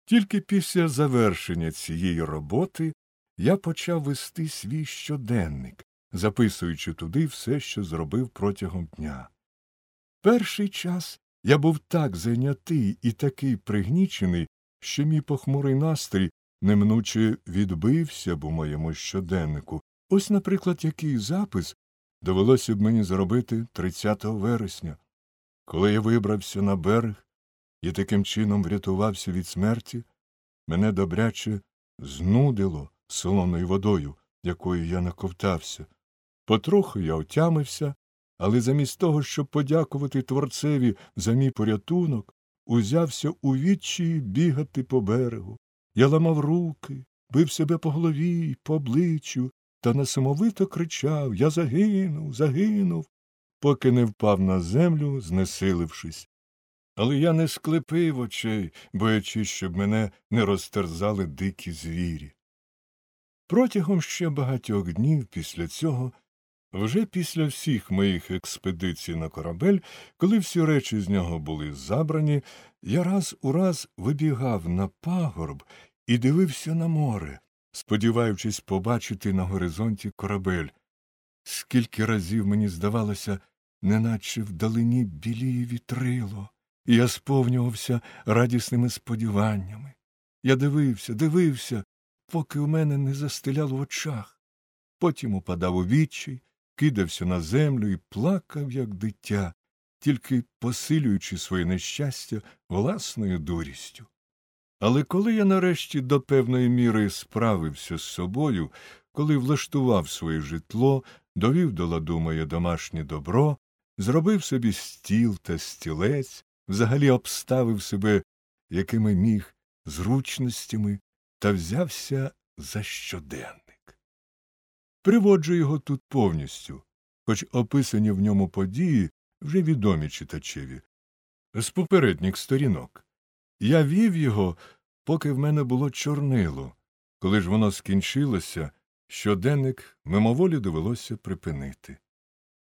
Тільки після завершення цієї роботи я почав вести свій щоденник, записуючи туди все, що зробив протягом дня. Перший час я був так зайнятий і такий пригнічений, що мій похмурий настрій неминуче відбився б у моєму щоденнику. Ось, наприклад, який запис довелося б мені зробити 30 вересня. Коли я вибрався на берег і таким чином врятувався від смерті, мене добряче знудило солоною водою, якою я наковтався. Потроху я отямився, але замість того, щоб подякувати Творцеві за мій порятунок, узявся у відчаї бігати по берегу. Я ламав руки, бив себе по голові й по обличчю та несамовито кричав: «Я загинув, загинув», поки не впав на землю, знесилившись. Але я не склепив очей, боячись, щоб мене не розтерзали дикі звірі. Протягом ще багатьох днів після цього, вже після всіх моїх експедицій на корабель, коли всі речі з нього були забрані, я раз у раз вибігав на пагорб і дивився на море, сподіваючись побачити на горизонті корабель. Скільки разів мені здавалося, неначе вдалині біліє вітрило, і я сповнювався радісними сподіваннями. Я дивився, поки у мене не застиляло в очах. Потім упадав у відчай, кидався на землю і плакав, як дитя, тільки посилюючи своє нещастя власною дурістю. Але коли я нарешті до певної міри справився з собою, коли влаштував своє житло, довів до ладу моє домашнє добро, зробив собі стіл та стілець, взагалі обставив себе, якими міг, зручностями, та взявся за щоденник. Приводжу його тут повністю, хоч описані в ньому події вже відомі читачеві. З попередніх сторінок. Я вів його, поки в мене було чорнило. Коли ж воно скінчилося, щоденник мимоволі довелося припинити.